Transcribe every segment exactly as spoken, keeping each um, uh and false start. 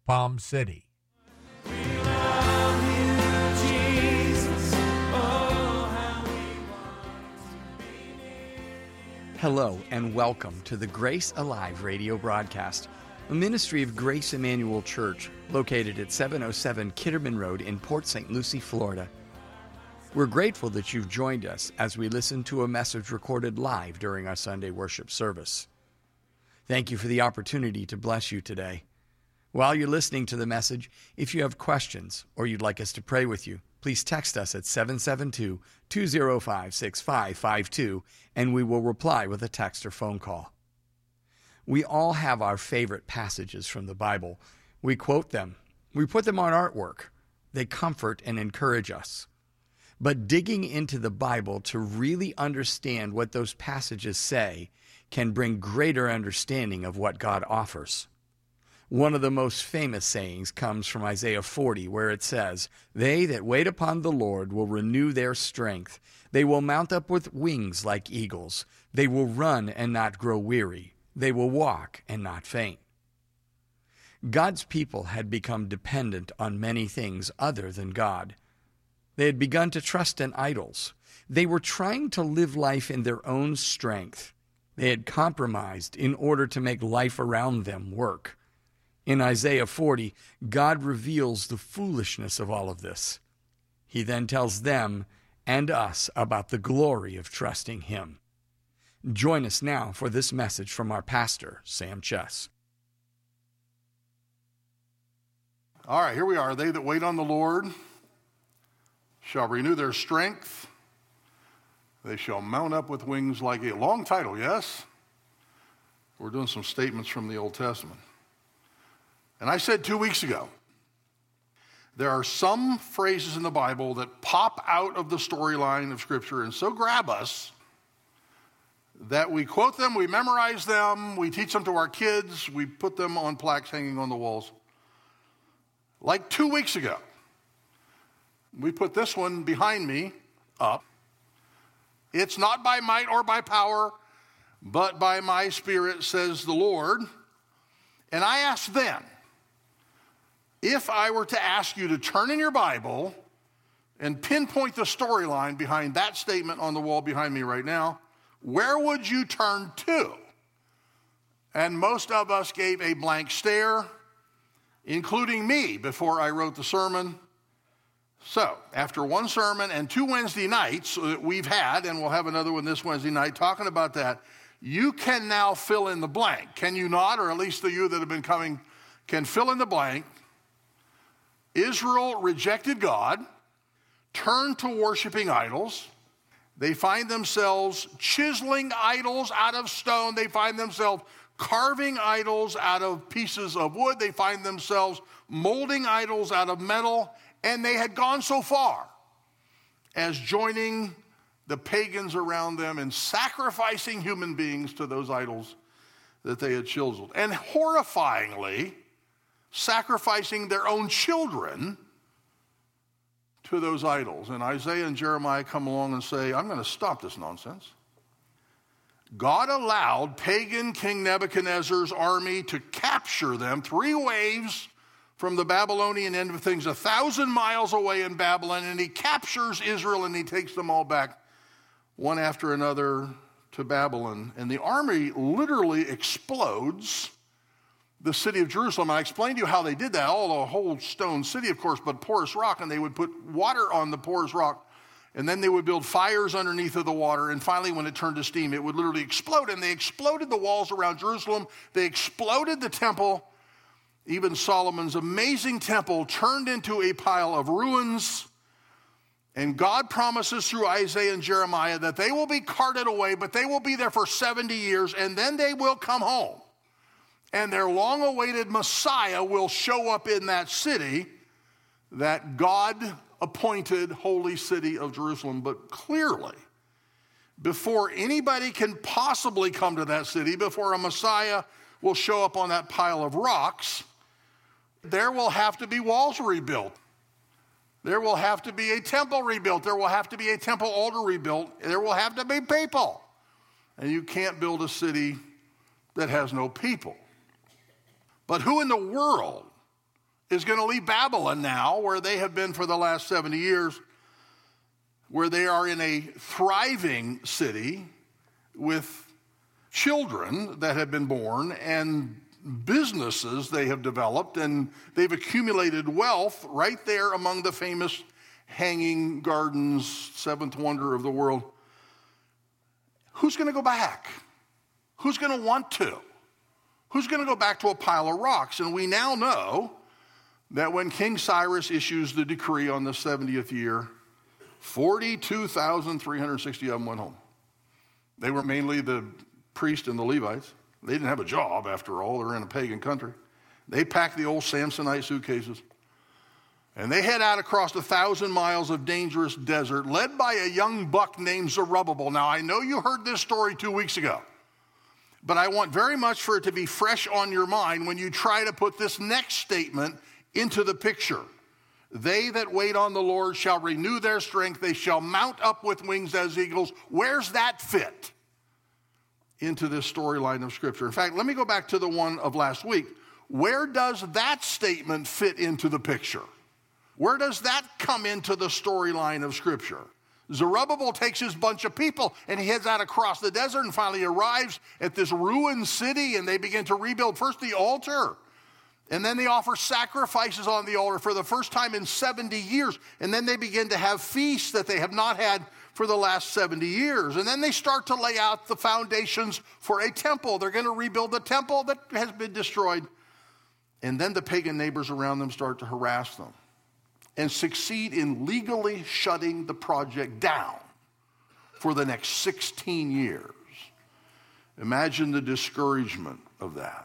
Palm City. Hello and welcome to the Grace Alive radio broadcast, a ministry of Grace Emmanuel Church located at seven oh seven Kitterman Road in Port Saint Lucie, Florida. We're grateful that you've joined us as we listen to a message recorded live during our Sunday worship service. Thank you for the opportunity to bless you today. While you're listening to the message, if you have questions or you'd like us to pray with you, please text us at seven seven two, two oh five, six five five two, and we will reply with a text or phone call. We all have our favorite passages from the Bible. We quote them. We put them on artwork. They comfort and encourage us. But digging into the Bible to really understand what those passages say can bring greater understanding of what God offers. One of the most famous sayings comes from Isaiah forty, where it says, "They that wait upon the Lord will renew their strength. They will mount up with wings like eagles. They will run and not grow weary. They will walk and not faint." God's people had become dependent on many things other than God. They had begun to trust in idols. They were trying to live life in their own strength. They had compromised in order to make life around them work. In Isaiah forty, God reveals the foolishness of all of this. He then tells them and us about the glory of trusting Him. Join us now for this message from our pastor, Sam Chess. All right, here we are. They that wait on the Lord shall renew their strength. They shall mount up with wings like a long title, yes? We're doing some statements from the Old Testament. And I said two weeks ago, there are some phrases in the Bible that pop out of the storyline of Scripture and so grab us that we quote them, we memorize them, we teach them to our kids, we put them on plaques hanging on the walls. Like two weeks ago, we put this one behind me up. It's not by might or by power, but by my Spirit, says the Lord. And I asked then, if I were to ask you to turn in your Bible and pinpoint the storyline behind that statement on the wall behind me right now, where would you turn to? And most of us gave a blank stare, including me, before I wrote the sermon. So, after one sermon and two Wednesday nights that we've had, and we'll have another one this Wednesday night talking about that, you can now fill in the blank. Can you not? Or at least the you that have been coming can fill in the blank. Israel rejected God, turned to worshiping idols. They find themselves chiseling idols out of stone. They find themselves carving idols out of pieces of wood. They find themselves molding idols out of metal. And they had gone so far as joining the pagans around them and sacrificing human beings to those idols that they had chiseled. And horrifyingly, sacrificing their own children to those idols. And Isaiah and Jeremiah come along and say, I'm going to stop this nonsense. God allowed pagan King Nebuchadnezzar's army to capture them, three waves from the Babylonian end of things, a thousand miles away in Babylon, and he captures Israel and he takes them all back, one after another, to Babylon. And the army literally explodes the city of Jerusalem. I explained to you how they did that, all the whole stone city, of course, but porous rock, and they would put water on the porous rock, and then they would build fires underneath of the water, and finally when it turned to steam, it would literally explode, and they exploded the walls around Jerusalem. They exploded the temple. Even Solomon's amazing temple turned into a pile of ruins. And God promises through Isaiah and Jeremiah that they will be carted away, but they will be there for seventy years, and then they will come home. And their long-awaited Messiah will show up in that city, that God-appointed holy city of Jerusalem. But clearly, before anybody can possibly come to that city, before a Messiah will show up on that pile of rocks, there will have to be walls rebuilt. There will have to be a temple rebuilt. There will have to be a temple altar rebuilt. There will have to be people. And you can't build a city that has no people. But who in the world is going to leave Babylon now, where they have been for the last seventy years, where they are in a thriving city with children that have been born and businesses they have developed, and they've accumulated wealth right there among the famous Hanging Gardens, seventh wonder of the world. Who's going to go back? Who's going to want to? Who's going to go back to a pile of rocks? And we now know that when King Cyrus issues the decree on the seventieth year, forty-two thousand three hundred sixty of them went home. They were mainly the priests and the Levites. They didn't have a job, after all. They're in a pagan country. They packed the old Samsonite suitcases, and they head out across a thousand miles of dangerous desert, led by a young buck named Zerubbabel. Now, I know you heard this story two weeks ago, but I want very much for it to be fresh on your mind when you try to put this next statement into the picture. They that wait on the Lord shall renew their strength. They shall mount up with wings as eagles. Where's that fit into this storyline of Scripture? In fact, let me go back to the one of last week. Where does that statement fit into the picture? Where does that come into the storyline of Scripture? Zerubbabel takes his bunch of people and he heads out across the desert and finally arrives at this ruined city, and they begin to rebuild first the altar. And then they offer sacrifices on the altar for the first time in seventy years. And then they begin to have feasts that they have not had for the last seventy years. And then they start to lay out the foundations for a temple. They're going to rebuild the temple that has been destroyed. And then the pagan neighbors around them start to harass them and succeed in legally shutting the project down for the next sixteen years. Imagine the discouragement of that.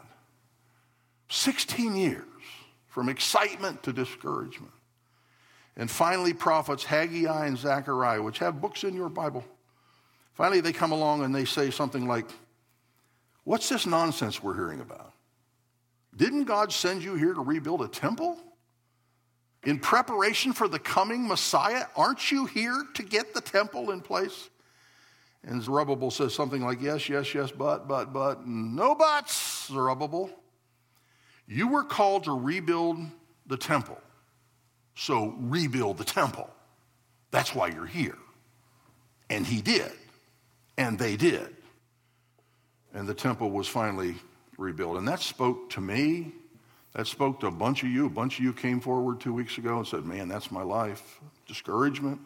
sixteen years, from excitement to discouragement. And finally, prophets Haggai and Zechariah, which have books in your Bible, finally they come along and they say something like, what's this nonsense we're hearing about? Didn't God send you here to rebuild a temple? In preparation for the coming Messiah, aren't you here to get the temple in place? And Zerubbabel says something like, yes, yes, yes, but, but, but, and no buts, Zerubbabel. You were called to rebuild the temple, so rebuild the temple. That's why you're here. And he did, and they did. And the temple was finally rebuilt. And that spoke to me. That spoke to a bunch of you. A bunch of you came forward two weeks ago and said, man, that's my life. Discouragement.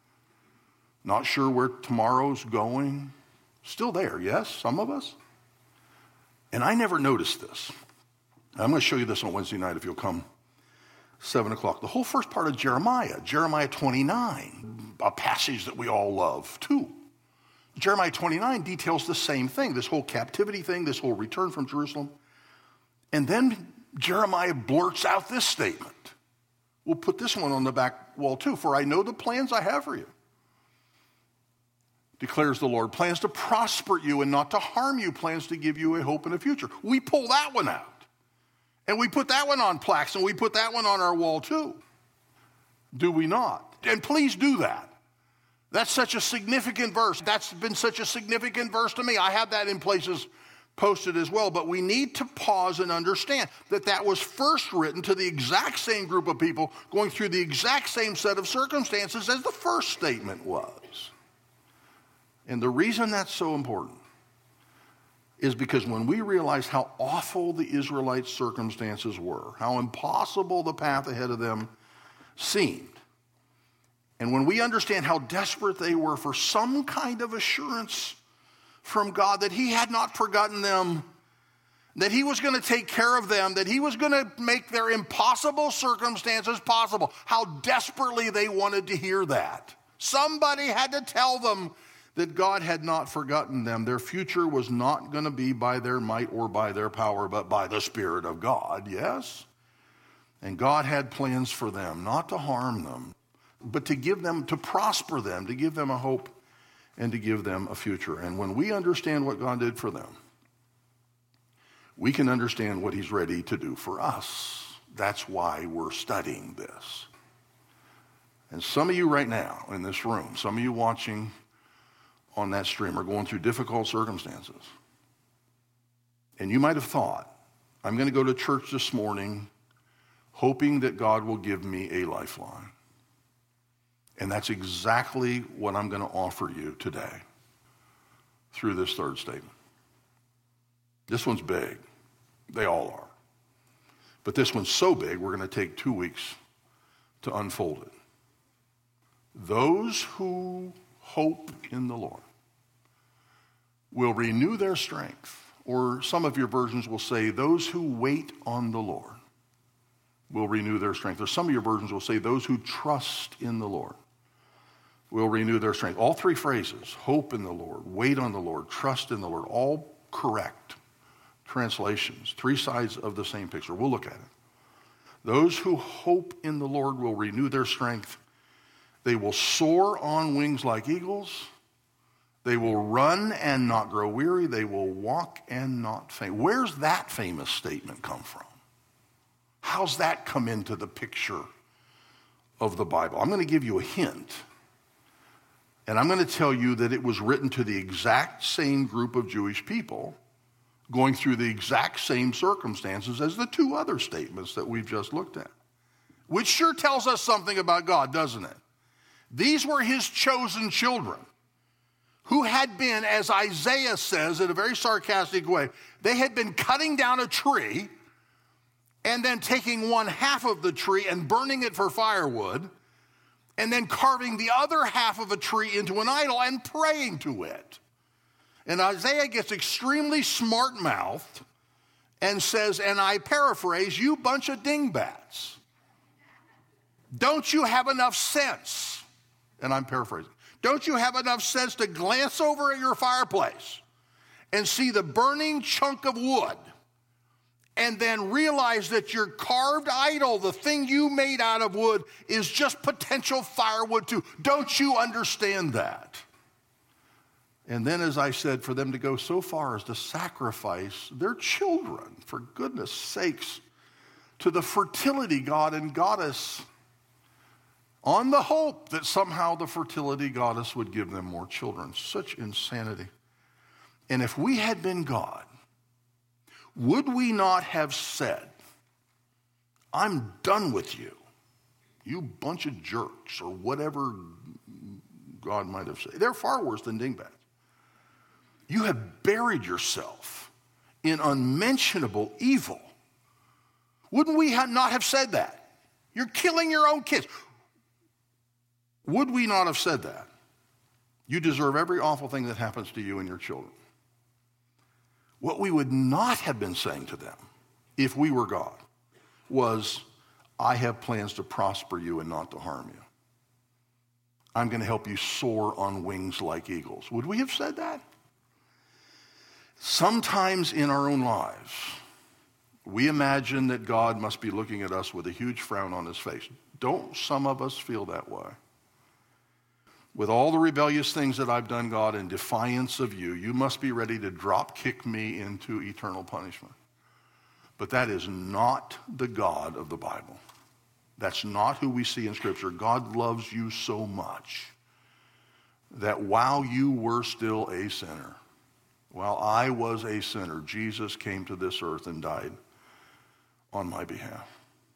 Not sure where tomorrow's going. Still there, yes, some of us. And I never noticed this. I'm going to show you this on Wednesday night if you'll come, seven o'clock. The whole first part of Jeremiah, Jeremiah twenty-nine, a passage that we all love too. Jeremiah twenty-nine details the same thing, this whole captivity thing, this whole return from Jerusalem. And then Jeremiah blurts out this statement. We'll put this one on the back wall too. For I know the plans I have for you, declares the Lord. Plans to prosper you and not to harm you. Plans to give you a hope and a future. We pull that one out. And we put that one on plaques, and we put that one on our wall too. Do we not? And please do that. That's such a significant verse. That's been such a significant verse to me. I have that in places posted as well. But we need to pause and understand that that was first written to the exact same group of people going through the exact same set of circumstances as the first statement was. And the reason that's so important is because when we realize how awful the Israelites' circumstances were, how impossible the path ahead of them seemed, and when we understand how desperate they were for some kind of assurance from God that he had not forgotten them, that he was going to take care of them, that he was going to make their impossible circumstances possible, how desperately they wanted to hear that. Somebody had to tell them that God had not forgotten them. Their future was not going to be by their might or by their power, but by the Spirit of God, yes? And God had plans for them, not to harm them, but to give them, to prosper them, to give them a hope and to give them a future. And when we understand what God did for them, we can understand what he's ready to do for us. That's why we're studying this. And some of you right now in this room, some of you watching on that stream are going through difficult circumstances. And you might have thought, I'm going to go to church this morning hoping that God will give me a lifeline. And that's exactly what I'm going to offer you today through this third statement. This one's big. They all are. But this one's so big, we're going to take two weeks to unfold it. Those who hope in the Lord will renew their strength. Or some of your versions will say, those who wait on the Lord will renew their strength. Or some of your versions will say, those who trust in the Lord will renew their strength. All three phrases, hope in the Lord, wait on the Lord, trust in the Lord, all correct translations, three sides of the same picture. We'll look at it. Those who hope in the Lord will renew their strength. They will soar on wings like eagles. They will run and not grow weary. They will walk and not faint. Where's that famous statement come from? How's that come into the picture of the Bible? I'm going to give you a hint. And I'm going to tell you that it was written to the exact same group of Jewish people going through the exact same circumstances as the two other statements that we've just looked at. Which sure tells us something about God, doesn't it? These were his chosen children who had been, as Isaiah says in a very sarcastic way, they had been cutting down a tree and then taking one half of the tree and burning it for firewood, and then carving the other half of a tree into an idol and praying to it. And Isaiah gets extremely smart-mouthed and says, and I paraphrase, you bunch of dingbats, don't you have enough sense? And I'm paraphrasing. Don't you have enough sense to glance over at your fireplace and see the burning chunk of wood and then realize that your carved idol, the thing you made out of wood, is just potential firewood too? Don't you understand that? And then, as I said, for them to go so far as to sacrifice their children, for goodness sakes, to the fertility god and goddess, on the hope that somehow the fertility goddess would give them more children. Such insanity. And if we had been God, would we not have said, I'm done with you, you bunch of jerks, or whatever God might have said. They're far worse than dingbats. You have buried yourself in unmentionable evil. Wouldn't we have not have said that? You're killing your own kids. Would we not have said that? You deserve every awful thing that happens to you and your children. What we would not have been saying to them, if we were God, was, I have plans to prosper you and not to harm you. I'm going to help you soar on wings like eagles. Would we have said that? Sometimes in our own lives, we imagine that God must be looking at us with a huge frown on his face. Don't some of us feel that way? With all the rebellious things that I've done, God, in defiance of you, you must be ready to drop kick me into eternal punishment. But that is not the God of the Bible. That's not who we see in Scripture. God loves you so much that while you were still a sinner, while I was a sinner, Jesus came to this earth and died on my behalf.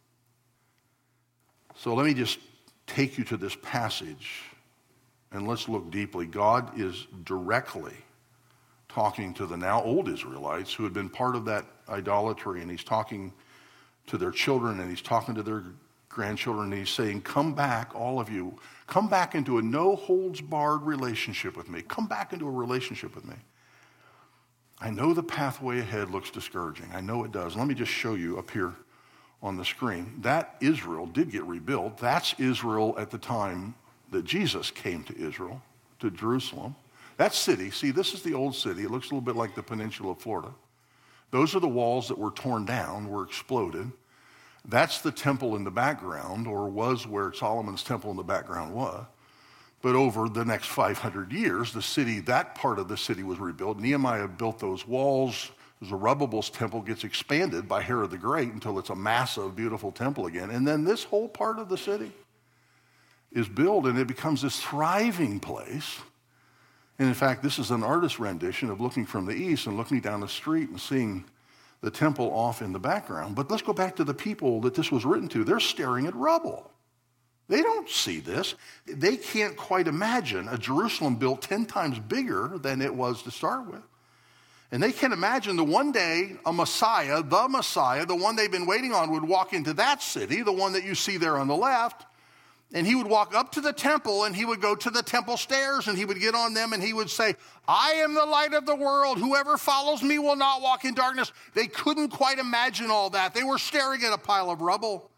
So let me just take you to this passage. And let's look deeply. God is directly talking to the now old Israelites who had been part of that idolatry, and he's talking to their children, and he's talking to their grandchildren, and he's saying, come back, all of you, come back into a no-holds-barred relationship with me. Come back into a relationship with me. I know the pathway ahead looks discouraging. I know it does. Let me just show you up here on the screen. That Israel did get rebuilt. That's Israel at the time that Jesus came to Israel, to Jerusalem. That city, see, this is the old city. It looks a little bit like the peninsula of Florida. Those are the walls that were torn down, were exploded. That's the temple in the background, or was where Solomon's temple in the background was. But over the next five hundred years, the city, that part of the city was rebuilt. Nehemiah built those walls. Zerubbabel's temple gets expanded by Herod the Great until it's a massive, beautiful temple again. And then this whole part of the city is built, and it becomes this thriving place. And in fact, this is an artist's rendition of looking from the east and looking down the street and seeing the temple off in the background. But let's go back to the people that this was written to. They're staring at rubble. They don't see this. They can't quite imagine a Jerusalem built ten times bigger than it was to start with. And they can't imagine the one day a Messiah, the Messiah, the one they've been waiting on, would walk into that city, the one that you see there on the left, and he would walk up to the temple, and he would go to the temple stairs, and he would get on them, and he would say, I am the light of the world. Whoever follows me will not walk in darkness. They couldn't quite imagine all that. They were staring at a pile of rubble.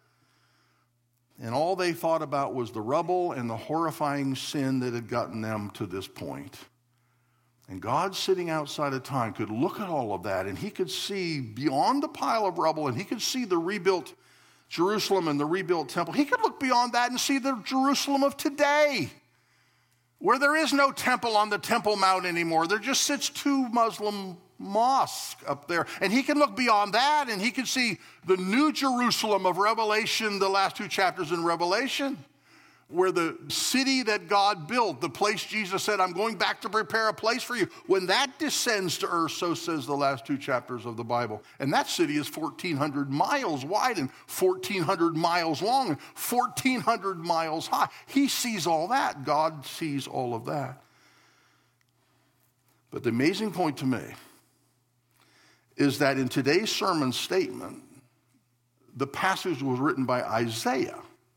And all they thought about was the rubble and the horrifying sin that had gotten them to this point. And God, sitting outside of time, could look at all of that, and he could see beyond the pile of rubble, and he could see the rebuilt Jerusalem and the rebuilt temple. He could look beyond that and see the Jerusalem of today, where there is no temple on the Temple Mount anymore. There just sits two Muslim mosques up there. And he can look beyond that, and he can see the new Jerusalem of Revelation, the last two chapters in Revelation, where the city that God built, the place Jesus said, I'm going back to prepare a place for you. When that descends to earth, so says the last two chapters of the Bible. And that city is fourteen hundred miles wide and fourteen hundred miles long and fourteen hundred miles high. He sees all that. God sees all of that. But the amazing point to me is that in today's sermon statement, the passage was written by Isaiah.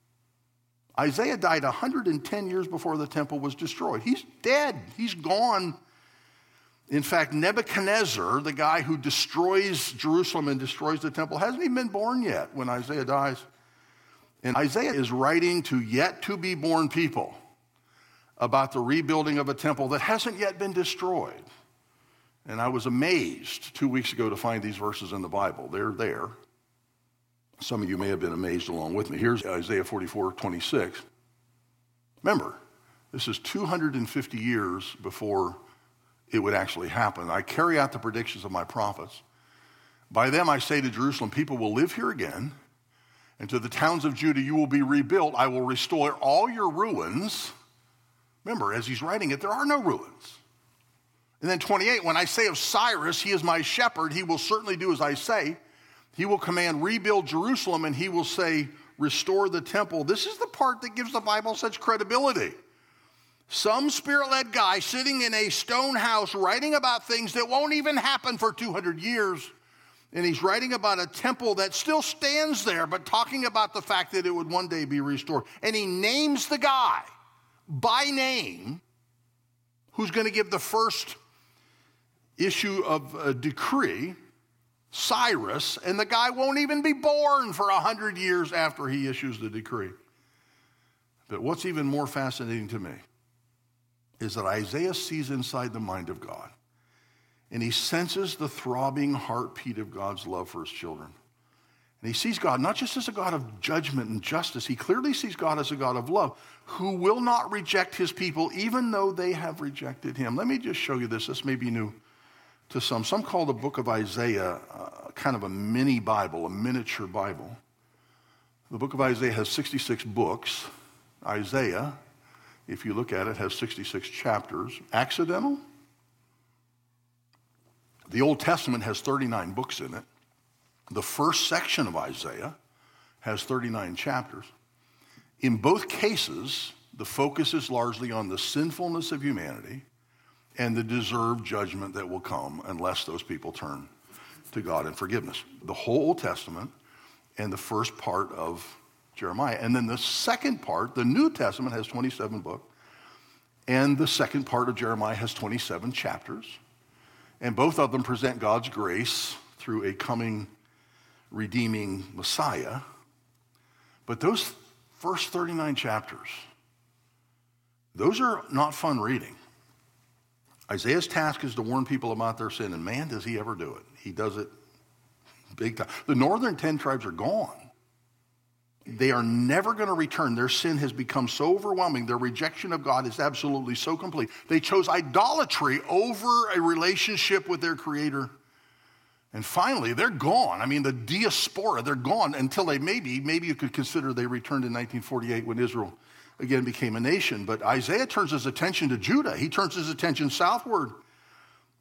Isaiah died one hundred ten years before the temple was destroyed. He's dead. He's gone. In fact, Nebuchadnezzar, the guy who destroys Jerusalem and destroys the temple, hasn't even been born yet when Isaiah dies. And Isaiah is writing to yet to be born people about the rebuilding of a temple that hasn't yet been destroyed. And I was amazed two weeks ago to find these verses in the Bible. They're there. Some of you may have been amazed along with me. Here's Isaiah forty-four, twenty-six. Remember, this is two hundred fifty years before it would actually happen. I carry out the predictions of my prophets. By them I say to Jerusalem, people will live here again, and to the towns of Judah you will be rebuilt. I will restore all your ruins. Remember, as he's writing it, there are no ruins. And then twenty-eight, when I say of Cyrus, he is my shepherd, he will certainly do as I say. He will command, rebuild Jerusalem, and he will say, restore the temple. This is the part that gives the Bible such credibility. Some spirit-led guy sitting in a stone house writing about things that won't even happen for two hundred years. And he's writing about a temple that still stands there, but talking about the fact that it would one day be restored. And he names the guy by name who's going to give the first issue of a decree, Cyrus, and the guy won't even be born for a hundred years after he issues the decree. But what's even more fascinating to me is that Isaiah sees inside the mind of God, and he senses the throbbing heartbeat of God's love for his children. And he sees God not just as a God of judgment and justice, he clearly sees God as a God of love who will not reject his people even though they have rejected him. Let me just show you this. This may be new to some. Some call the book of Isaiah uh, kind of a mini Bible, a miniature Bible. The book of Isaiah has sixty-six books. Isaiah, if you look at it, has sixty-six chapters. Accidental? The Old Testament has thirty-nine books in it. The first section of Isaiah has thirty-nine chapters. In both cases, the focus is largely on the sinfulness of humanity and the deserved judgment that will come unless those people turn to God in forgiveness. The whole Old Testament and the first part of Jeremiah. And then the second part, the New Testament, has twenty-seven books. And the second part of Jeremiah has twenty-seven chapters. And both of them present God's grace through a coming, redeeming Messiah. But those first thirty-nine chapters, those are not fun reading. Isaiah's task is to warn people about their sin, and man, does he ever do it. He does it big time. The northern ten tribes are gone. They are never going to return. Their sin has become so overwhelming. Their rejection of God is absolutely so complete. They chose idolatry over a relationship with their Creator. And finally, they're gone. I mean, the diaspora, they're gone until they maybe, maybe you could consider they returned in nineteen forty-eight when Israel again became a nation. But Isaiah turns his attention to Judah. He turns his attention southward.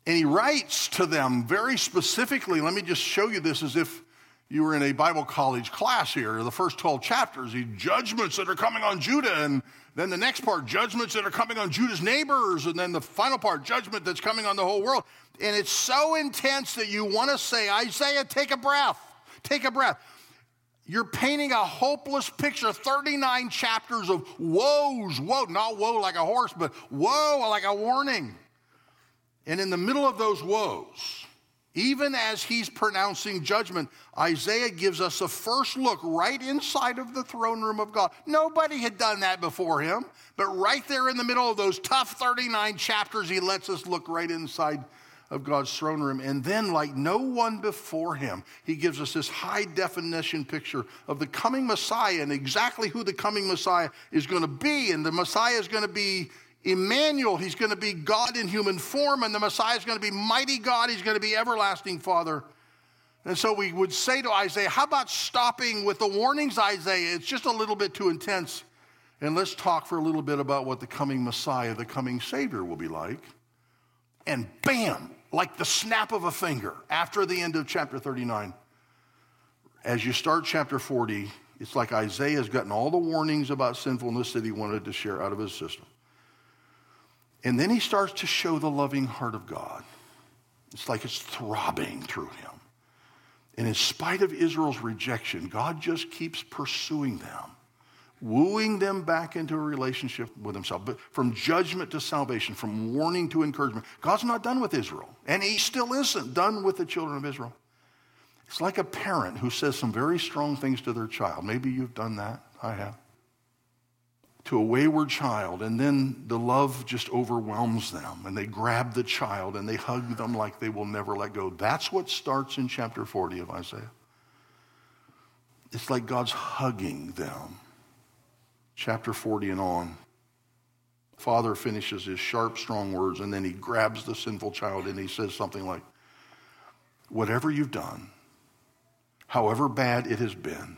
And he writes to them very specifically. Let me just show you this as if you were in a Bible college class here. The first twelve chapters, the judgments that are coming on Judah, and then the next part, judgments that are coming on Judah's neighbors, and then the final part, judgment that's coming on the whole world. And it's so intense that you want to say, Isaiah, take a breath. Take a breath. You're painting a hopeless picture, thirty-nine chapters of woes, woe, not woe like a horse, but woe like a warning. And in the middle of those woes, even as he's pronouncing judgment, Isaiah gives us a first look right inside of the throne room of God. Nobody had done that before him, but right there in the middle of those tough thirty-nine chapters, he lets us look right inside of God's throne room. And then, like no one before him, he gives us this high definition picture of the coming Messiah and exactly who the coming Messiah is going to be. And the Messiah is going to be Emmanuel. He's going to be God in human form, and the Messiah is going to be mighty God. He's going to be everlasting Father. And so we would say to Isaiah, how about stopping with the warnings, Isaiah? It's just a little bit too intense. And let's talk for a little bit about what the coming Messiah, the coming Savior will be like. And bam, like the snap of a finger, after the end of chapter thirty-nine, as you start chapter forty, it's like Isaiah's gotten all the warnings about sinfulness that he wanted to share out of his system. And then he starts to show the loving heart of God. It's like it's throbbing through him. And in spite of Israel's rejection, God just keeps pursuing them, wooing them back into a relationship with himself. But from judgment to salvation, from warning to encouragement, God's not done with Israel. And he still isn't done with the children of Israel. It's like a parent who says some very strong things to their child. Maybe you've done that. I have. To a wayward child, and then the love just overwhelms them, and they grab the child and they hug them like they will never let go. That's what starts in chapter forty of Isaiah. It's like God's hugging them. Chapter forty and on. Father finishes his sharp, strong words, and then he grabs the sinful child and he says something like, whatever you've done, however bad it has been,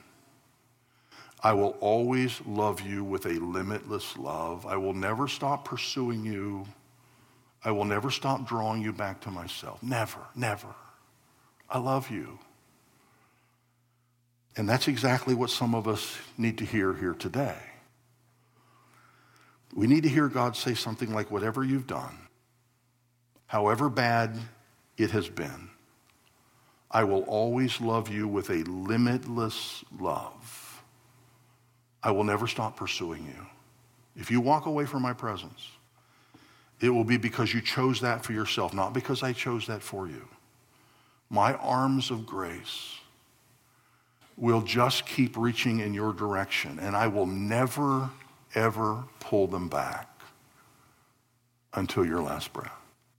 I will always love you with a limitless love. I will never stop pursuing you. I will never stop drawing you back to myself. Never, never. I love you. And that's exactly what some of us need to hear here today. We need to hear God say something like, whatever you've done, however bad it has been, I will always love you with a limitless love. I will never stop pursuing you. If you walk away from my presence, it will be because you chose that for yourself, not because I chose that for you. My arms of grace will just keep reaching in your direction, and I will never, ever pull them back until your last breath.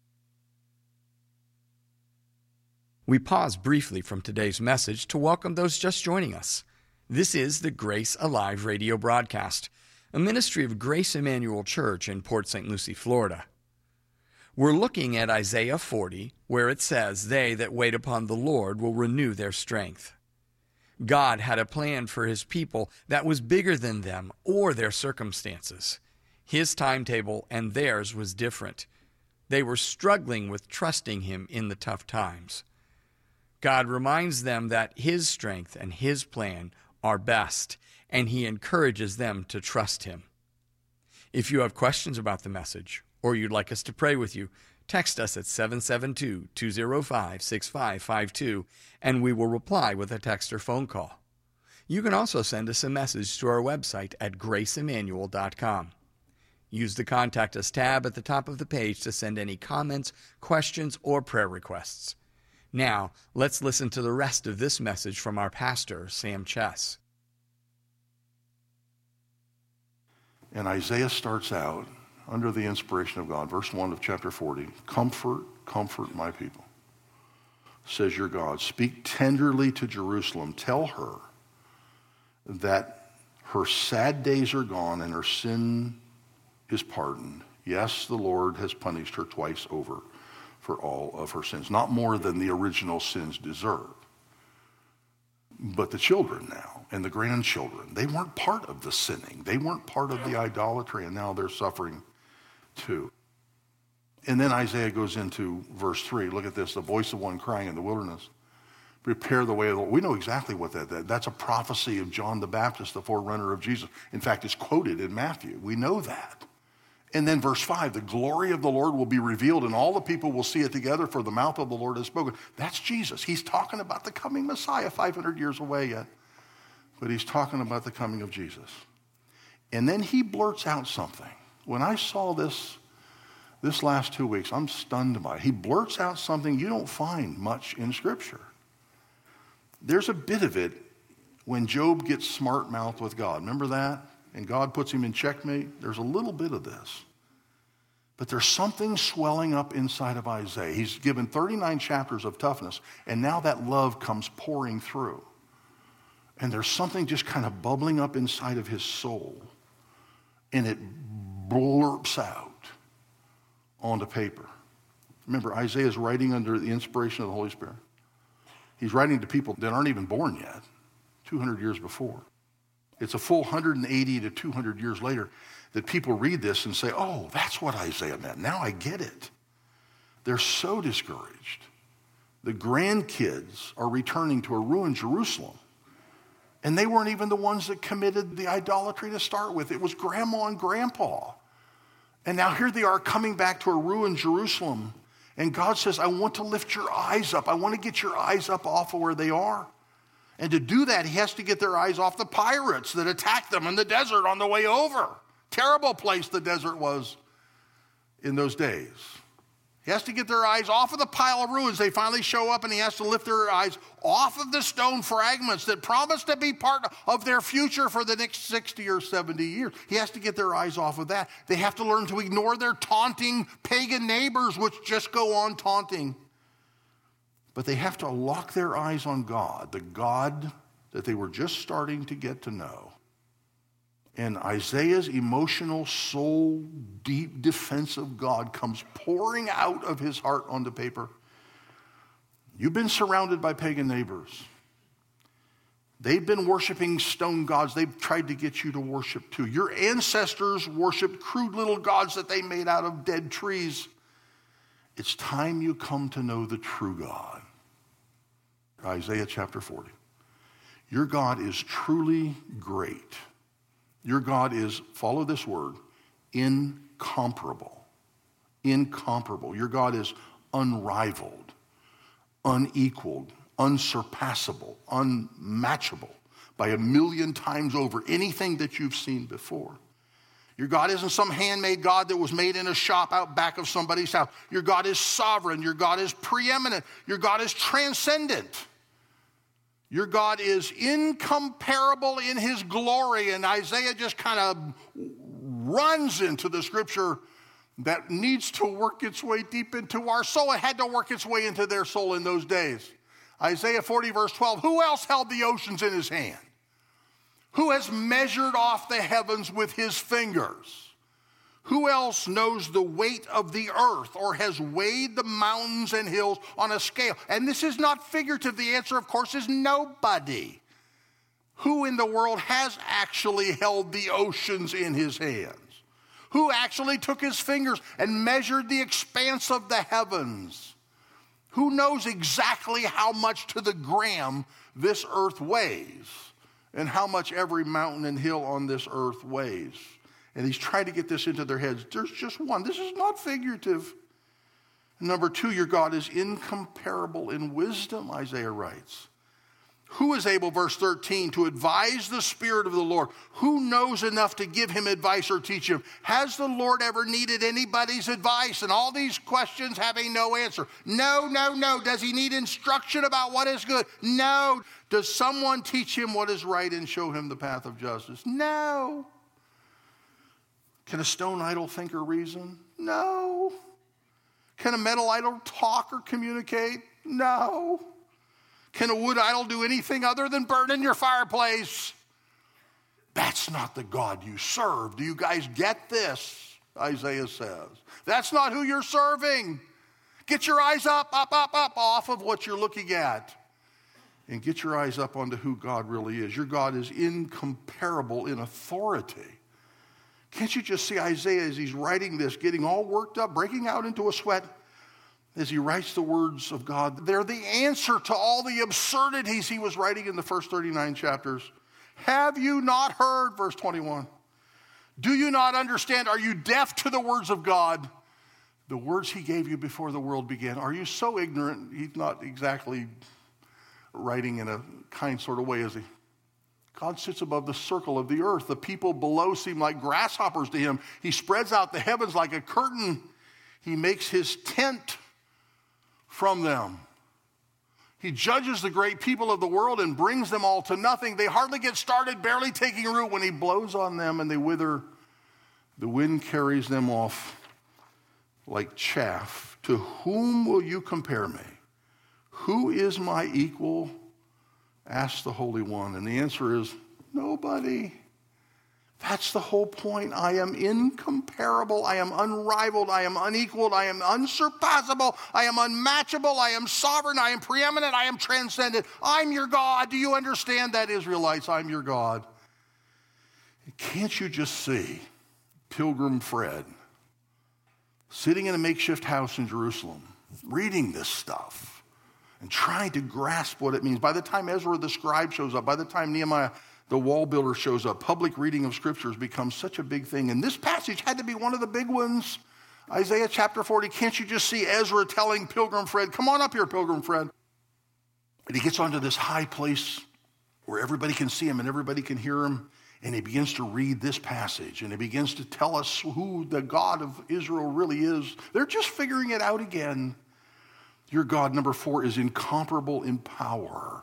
We pause briefly from today's message to welcome those just joining us. This is the Grace Alive radio broadcast, a ministry of Grace Emmanuel Church in Port Saint Lucie, Florida. We're looking at Isaiah forty, where it says, they that wait upon the Lord will renew their strength. God had a plan for his people that was bigger than them or their circumstances. His timetable and theirs was different. They were struggling with trusting him in the tough times. God reminds them that his strength and his plan are best, and he encourages them to trust him. If you have questions about the message, or you'd like us to pray with you, text us at seven seven two, two zero five, six five five two, and we will reply with a text or phone call. You can also send us a message to our website at grace emmanuel dot com. Use the Contact Us tab at the top of the page to send any comments, questions, or prayer requests. Now, let's listen to the rest of this message from our pastor, Sam Chess. And Isaiah starts out under the inspiration of God, verse one of chapter forty, comfort, comfort my people, says your God. Speak tenderly to Jerusalem. Tell her that her sad days are gone and her sin is pardoned. Yes, the Lord has punished her twice over for all of her sins, not more than the original sins deserve. But the children now and the grandchildren, they weren't part of the sinning. They weren't part of the idolatry, and now they're suffering too. And then Isaiah goes into verse three. Look at this, the voice of one crying in the wilderness. Prepare the way of the Lord. We know exactly what that is. That's a prophecy of John the Baptist, the forerunner of Jesus. In fact, it's quoted in Matthew. We know that. And then verse five, the glory of the Lord will be revealed and all the people will see it together, for the mouth of the Lord has spoken. That's Jesus. He's talking about the coming Messiah, five hundred years away yet. But he's talking about the coming of Jesus. And then he blurts out something. When I saw this this last two weeks, I'm stunned by it. He blurts out something you don't find much in Scripture. There's a bit of it when Job gets smart-mouthed with God. Remember that? And God puts him in checkmate. There's a little bit of this. But there's something swelling up inside of Isaiah. He's given thirty-nine chapters of toughness, and now that love comes pouring through. And there's something just kind of bubbling up inside of his soul. And it blurps out onto paper. Remember, Isaiah is writing under the inspiration of the Holy Spirit. He's writing to people that aren't even born yet, two hundred years before. It's a full one hundred eighty to two hundred years later that people read this and say, oh, that's what Isaiah meant. Now I get it. They're so discouraged. The grandkids are returning to a ruined Jerusalem. And they weren't even the ones that committed the idolatry to start with. It was grandma and grandpa. And now here they are coming back to a ruined Jerusalem. And God says, I want to lift your eyes up. I want to get your eyes up off of where they are. And to do that, he has to get their eyes off the pirates that attacked them in the desert on the way over. Terrible place the desert was in those days. He has to get their eyes off of the pile of ruins. They finally show up and he has to lift their eyes off of the stone fragments that promise to be part of their future for the next sixty or seventy years. He has to get their eyes off of that. They have to learn to ignore their taunting pagan neighbors, which just go on taunting. But they have to lock their eyes on God, the God that they were just starting to get to know. And Isaiah's emotional, soul, deep defense of God comes pouring out of his heart onto paper. You've been surrounded by pagan neighbors. They've been worshiping stone gods. They've tried to get you to worship too. Your ancestors worshiped crude little gods that they made out of dead trees. It's time you come to know the true God. Isaiah chapter forty. Your God is truly great. Your God is, follow this word, incomparable. Incomparable. Your God is unrivaled, unequaled, unsurpassable, unmatchable by a million times over anything that you've seen before. Your God isn't some handmade God that was made in a shop out back of somebody's house. Your God is sovereign. Your God is preeminent. Your God is transcendent. Your God is incomparable in his glory. And Isaiah just kind of runs into the scripture that needs to work its way deep into our soul. It had to work its way into their soul in those days. Isaiah forty verse twelve, who else held the oceans in his hand? Who has measured off the heavens with his fingers? Who else knows the weight of the earth or has weighed the mountains and hills on a scale? And this is not figurative. The answer, of course, is nobody. Who in the world has actually held the oceans in his hands? Who actually took his fingers and measured the expanse of the heavens? Who knows exactly how much to the gram this earth weighs and how much every mountain and hill on this earth weighs? And he's trying to get this into their heads. There's just one. This is not figurative. Number two, your God is incomparable in wisdom, Isaiah writes. Who is able, verse thirteen, to advise the Spirit of the Lord? Who knows enough to give him advice or teach him? Has the Lord ever needed anybody's advice? And all these questions having no answer. No, no, no. Does he need instruction about what is good? No. Does someone teach him what is right and show him the path of justice? No. Can a stone idol think or reason? No. Can a metal idol talk or communicate? No. Can a wood idol do anything other than burn in your fireplace? That's not the God you serve. Do you guys get this? Isaiah says. That's not who you're serving. Get your eyes up, up, up, up off of what you're looking at. And get your eyes up onto who God really is. Your God is incomparable in authority. Can't you just see Isaiah as he's writing this, getting all worked up, breaking out into a sweat as he writes the words of God? They're the answer to all the absurdities he was writing in the first thirty-nine chapters. Have you not heard, verse twenty-one? Do you not understand? Are you deaf to the words of God? The words he gave you before the world began. Are you so ignorant? He's not exactly writing in a kind sort of way, is he? God sits above the circle of the earth. The people below seem like grasshoppers to him. He spreads out the heavens like a curtain. He makes his tent from them. He judges the great people of the world and brings them all to nothing. They hardly get started, barely taking root, when he blows on them and they wither. The wind carries them off like chaff. To whom will you compare me? Who is my equal? Asked the Holy One. And the answer is nobody. That's the whole point. I am incomparable. I am unrivaled. I am unequaled. I am unsurpassable. I am unmatchable. I am sovereign. I am preeminent. I am transcendent. I'm your God. Do you understand that, Israelites? I'm your God. Can't you just see Pilgrim Fred sitting in a makeshift house in Jerusalem, reading this stuff and trying to grasp what it means? By the time Ezra the scribe shows up, by the time Nehemiah the wall builder shows up, public reading of scriptures becomes such a big thing. And this passage had to be one of the big ones. Isaiah chapter forty, can't you just see Ezra telling Pilgrim Fred, come on up here, Pilgrim Fred. And he gets onto this high place where everybody can see him and everybody can hear him. And he begins to read this passage. And he begins to tell us who the God of Israel really is. They're just figuring it out again. Your God, number four, is incomparable in power.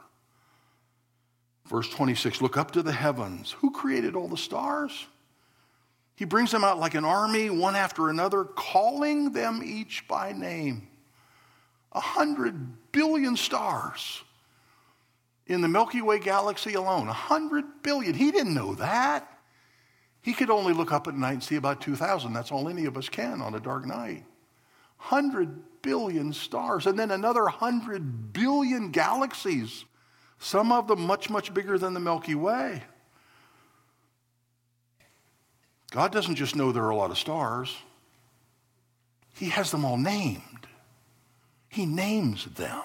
Verse twenty-six, look up to the heavens. Who created all the stars? He brings them out like an army, one after another, calling them each by name. A hundred billion stars in the Milky Way galaxy alone. A hundred billion. He didn't know that. He could only look up at night and see about two thousand. That's all any of us can on a dark night. Hundred billion stars. And then another hundred billion galaxies. Some of them much, much bigger than the Milky Way. God doesn't just know there are a lot of stars. He has them all named. He names them.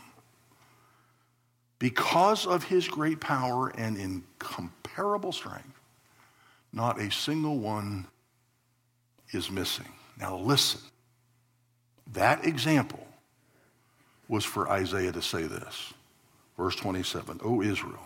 Because of his great power and incomparable strength, not a single one is missing. Now listen, that example was for Isaiah to say this. Verse twenty-seven, O Israel,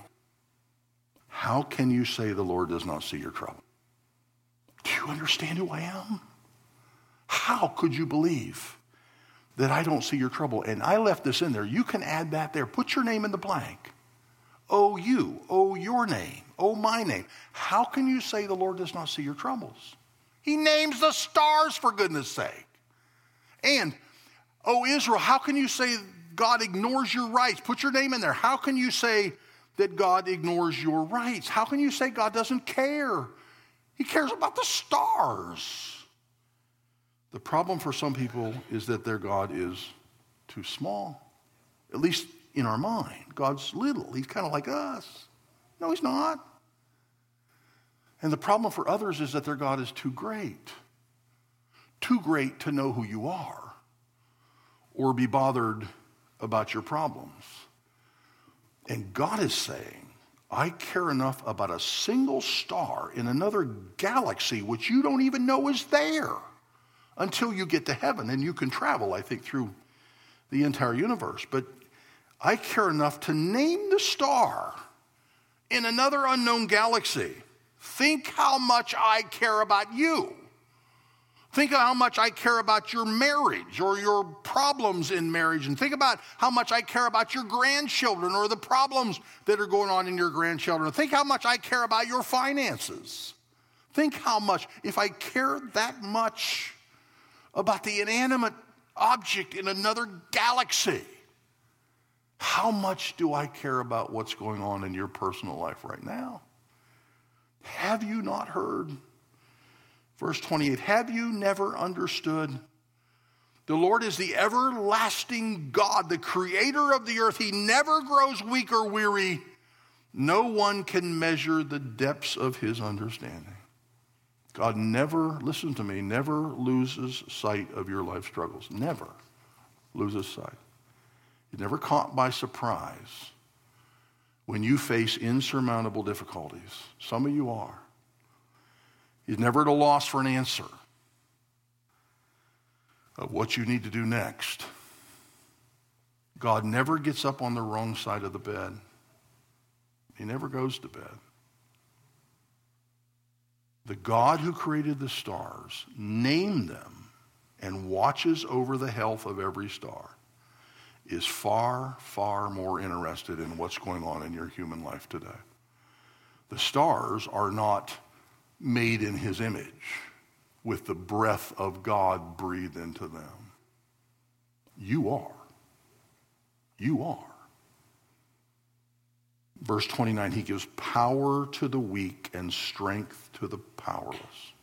how can you say the Lord does not see your trouble? Do you understand who I am? How could you believe that I don't see your trouble? And I left this in there. You can add that there. Put your name in the blank. Oh, you. Oh, your name. Oh, my name. How can you say the Lord does not see your troubles? He names the stars, for goodness sake. And, oh, Israel, how can you say God ignores your rights? Put your name in there. How can you say that God ignores your rights? How can you say God doesn't care? He cares about the stars. The problem for some people is that their God is too small, at least in our mind. God's little. He's kind of like us. No, he's not. And the problem for others is that their God is too great, too great to know who you are or be bothered about your problems. And God is saying, I care enough about a single star in another galaxy which you don't even know is there until you get to heaven, and you can travel, I think, through the entire universe. But I care enough to name the star in another unknown galaxy. Think how much I care about you. Think of how much I care about your marriage or your problems in marriage. And think about how much I care about your grandchildren or the problems that are going on in your grandchildren. Think how much I care about your finances. Think how much, if I care that much about the inanimate object in another galaxy, how much do I care about what's going on in your personal life right now? Have you not heard? Verse twenty-eight, have you never understood? The Lord is the everlasting God, the creator of the earth. He never grows weak or weary. No one can measure the depths of his understanding. God never, listen to me, never loses sight of your life struggles. Never loses sight. You're never caught by surprise when you face insurmountable difficulties. Some of you are. He's never at a loss for an answer of what you need to do next. God never gets up on the wrong side of the bed. He never goes to bed. The God who created the stars, named them, and watches over the health of every star is far, far more interested in what's going on in your human life today. The stars are not made in his image with the breath of God breathed into them. You are. You are. Verse twenty-nine, he gives power to the weak and strength to the powerless.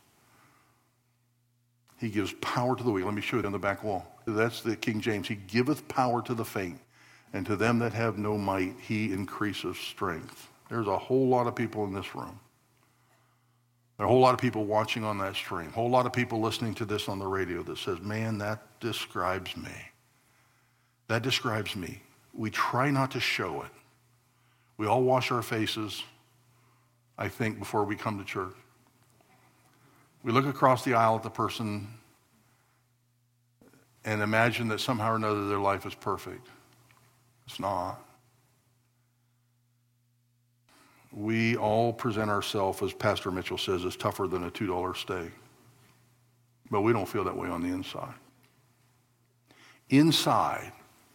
He gives power to the weak. Let me show you on the back wall. That's the King James. He giveth power to the faint, and to them that have no might, he increaseth strength. There's a whole lot of people in this room. There are a whole lot of people watching on that stream. A whole lot of people listening to this on the radio that says, man, that describes me. That describes me. We try not to show it. We all wash our faces, I think, before we come to church. We look across the aisle at the person and imagine that somehow or another their life is perfect. It's not. We all present ourselves, as Pastor Mitchell says, as tougher than a two dollar steak. But we don't feel that way on the inside. Inside,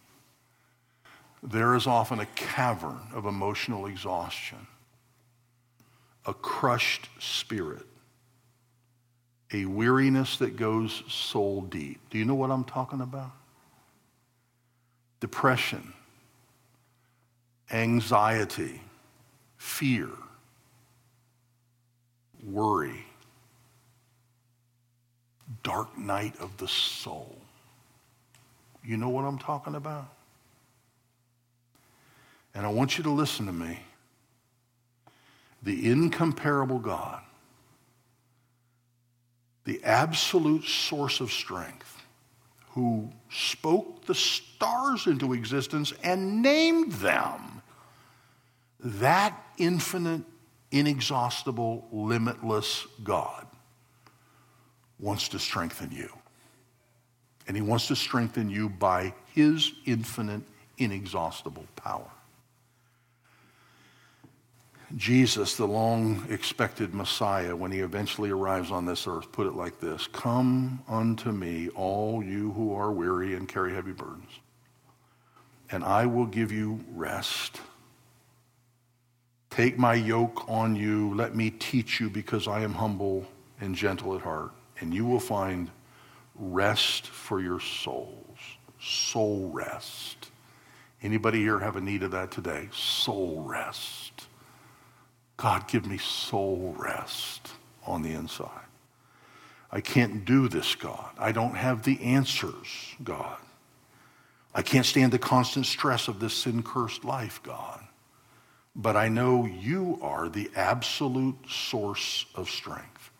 there is often a cavern of emotional exhaustion, a crushed spirit, a weariness that goes soul deep. Do you know what I'm talking about? Depression, anxiety, fear, worry, dark night of the soul. You know what I'm talking about? And I want you to listen to me. The incomparable God, the absolute source of strength, who spoke the stars into existence and named them, that infinite, inexhaustible, limitless God wants to strengthen you. And he wants to strengthen you by his infinite, inexhaustible power. Jesus, the long-expected Messiah, when he eventually arrives on this earth, put it like this: come unto me, all you who are weary and carry heavy burdens, and I will give you rest. Take my yoke on you. Let me teach you, because I am humble and gentle at heart, and you will find rest for your souls. Soul rest. Anybody here have a need of that today? Soul rest. God, give me soul rest on the inside. I can't do this, God. I don't have the answers, God. I can't stand the constant stress of this sin-cursed life, God. But I know you are the absolute source of strength.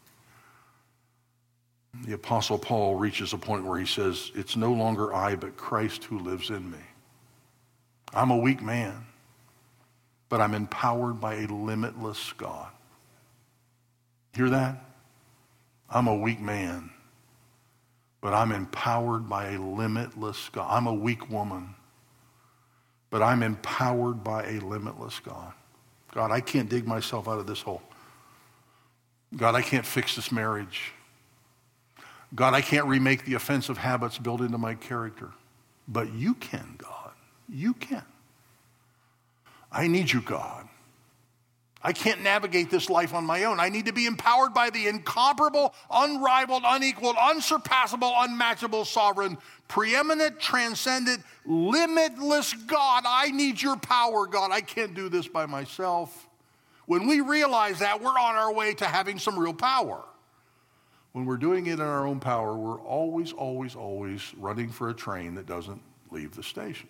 The Apostle Paul reaches a point where he says, it's no longer I, but Christ who lives in me. I'm a weak man, but I'm empowered by a limitless God. Hear that? I'm a weak man, but I'm empowered by a limitless God. I'm a weak woman, but I'm empowered by a limitless God. God, I can't dig myself out of this hole. God, I can't fix this marriage. God, I can't remake the offensive habits built into my character. But you can, God. You can. I need you, God. I can't navigate this life on my own. I need to be empowered by the incomparable, unrivaled, unequaled, unsurpassable, unmatchable, sovereign, preeminent, transcendent, limitless God. I need your power, God. I can't do this by myself. When we realize that, we're on our way to having some real power. When we're doing it in our own power, we're always, always, always running for a train that doesn't leave the station.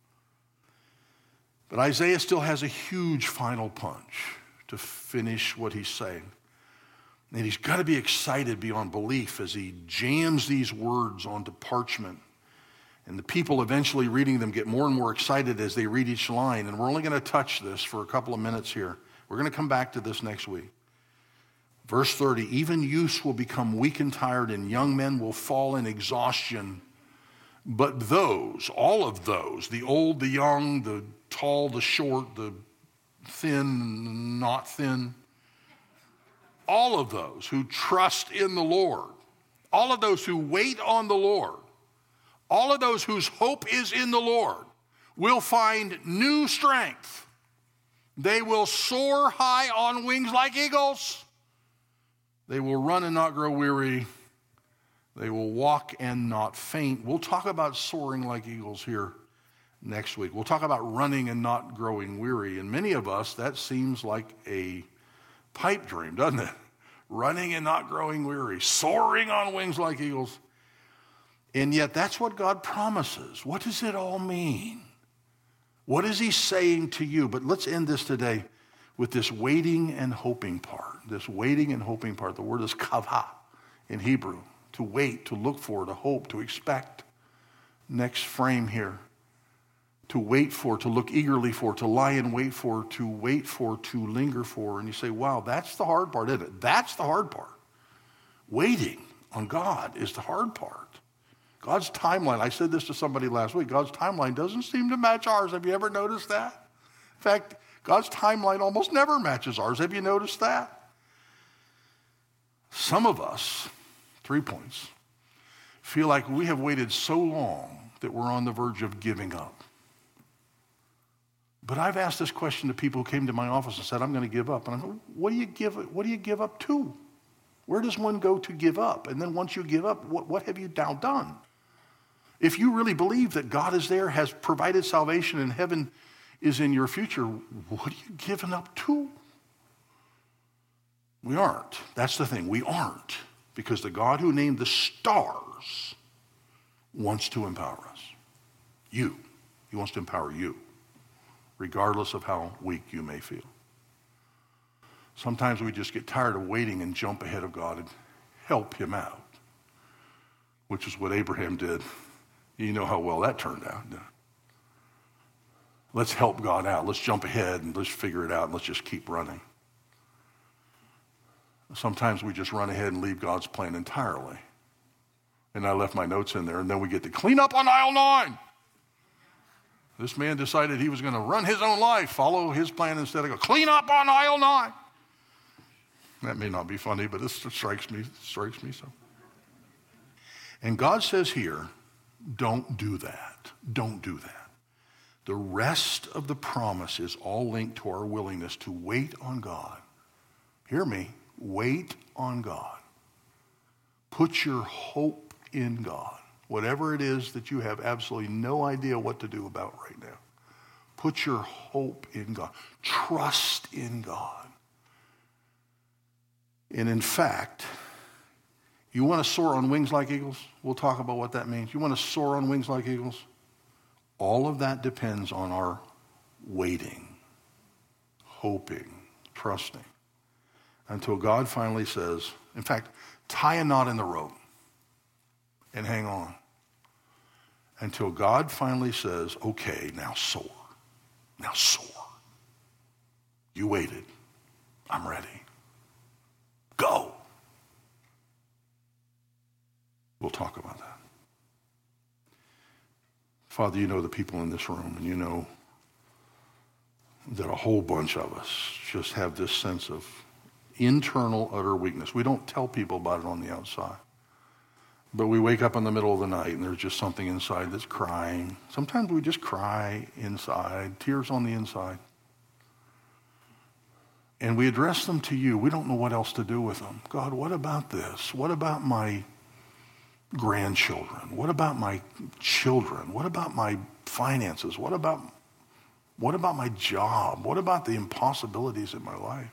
But Isaiah still has a huge final punch to finish what he's saying. And he's got to be excited beyond belief as he jams these words onto parchment. And the people eventually reading them get more and more excited as they read each line. And we're only going to touch this for a couple of minutes here. We're going to come back to this next week. Verse thirty, even youths will become weak and tired, and young men will fall in exhaustion. But those, all of those, the old, the young, the tall, the short, the thin, not thin, all of those who trust in the Lord, all of those who wait on the Lord, all of those whose hope is in the Lord will find new strength. They will soar high on wings like eagles. They will run and not grow weary. They will walk and not faint. We'll talk about soaring like eagles here next week. We'll talk about running and not growing weary. And many of us, that seems like a pipe dream, doesn't it? Running and not growing weary, soaring on wings like eagles. And yet that's what God promises. What does it all mean? What is he saying to you? But let's end this today with this waiting and hoping part. This waiting and hoping part. The word is kavah in Hebrew. To wait, to look for, to hope, to expect. Next frame here. To wait for, to look eagerly for, to lie in wait for, to wait for, to linger for. And you say, wow, that's the hard part, isn't it? That's the hard part. Waiting on God is the hard part. God's timeline, I said this to somebody last week, God's timeline doesn't seem to match ours. Have you ever noticed that? In fact, God's timeline almost never matches ours. Have you noticed that? Some of us, three points, feel like we have waited so long that we're on the verge of giving up. But I've asked this question to people who came to my office and said, I'm going to give up. And I go, what do you give, what do you give up to? Where does one go to give up? And then once you give up, what, what have you now done? If you really believe that God is there, has provided salvation, and heaven is in your future, what are you giving up to? We aren't. That's the thing. We aren't. Because the God who named the stars wants to empower us. You. He wants to empower you, regardless of how weak you may feel. Sometimes we just get tired of waiting and jump ahead of God and help him out, which is what Abraham did. You know how well that turned out. Let's help God out. Let's jump ahead and let's figure it out and let's just keep running. Sometimes we just run ahead and leave God's plan entirely. And I left my notes in there, and then we get to clean up on aisle nine. This man decided he was going to run his own life, follow his plan instead of go, clean up on aisle nine. That may not be funny, but this strikes me, strikes me so. And God says here, don't do that. Don't do that. The rest of the promise is all linked to our willingness to wait on God. Hear me. Wait on God. Put your hope in God. Whatever it is that you have absolutely no idea what to do about right now. Put your hope in God. Trust in God. And in fact, you want to soar on wings like eagles? We'll talk about what that means. You want to soar on wings like eagles? All of that depends on our waiting, hoping, trusting, until God finally says, in fact, tie a knot in the rope and hang on until God finally says, okay, now soar. Now soar. You waited. I'm ready. Go. We'll talk about that. Father, you know the people in this room, and you know that a whole bunch of us just have this sense of internal utter weakness. We don't tell people about it on the outside. But we wake up in the middle of the night and there's just something inside that's crying. Sometimes we just cry inside, tears on the inside. And we address them to you. We don't know what else to do with them. God, what about this? What about my grandchildren? What about my children? What about my finances? What about, what about my job? What about the impossibilities in my life?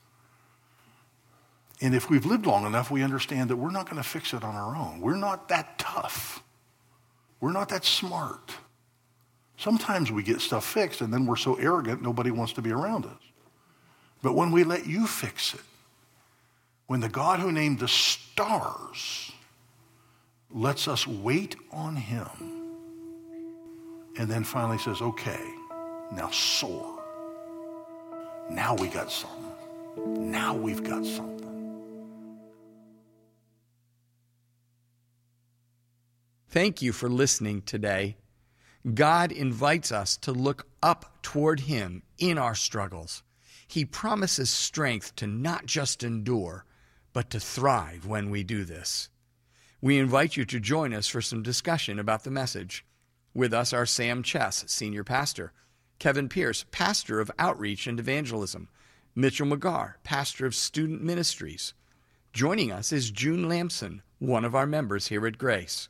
And if we've lived long enough, we understand that we're not going to fix it on our own. We're not that tough. We're not that smart. Sometimes we get stuff fixed and then we're so arrogant nobody wants to be around us. But when we let you fix it, when the God who named the stars lets us wait on him and then finally says, okay, now soar. Now we got something. Now we've got something. Thank you for listening today. God invites us to look up toward him in our struggles. He promises strength to not just endure, but to thrive when we do this. We invite you to join us for some discussion about the message. With us are Sam Chess, Senior Pastor, Kevin Pierce, Pastor of Outreach and Evangelism, Mitchell McGarr, Pastor of Student Ministries. Joining us is June Lamson, one of our members here at Grace.